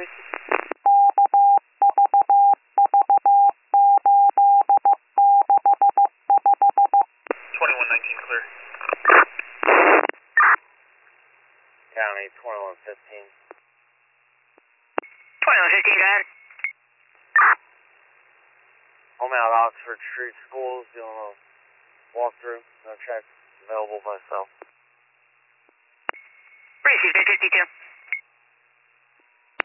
receive. 2119 clear. County 2115. 2115, go ahead. Home out Oxford Street Schools, doing a walkthrough. No checks available by cell. Received, 852.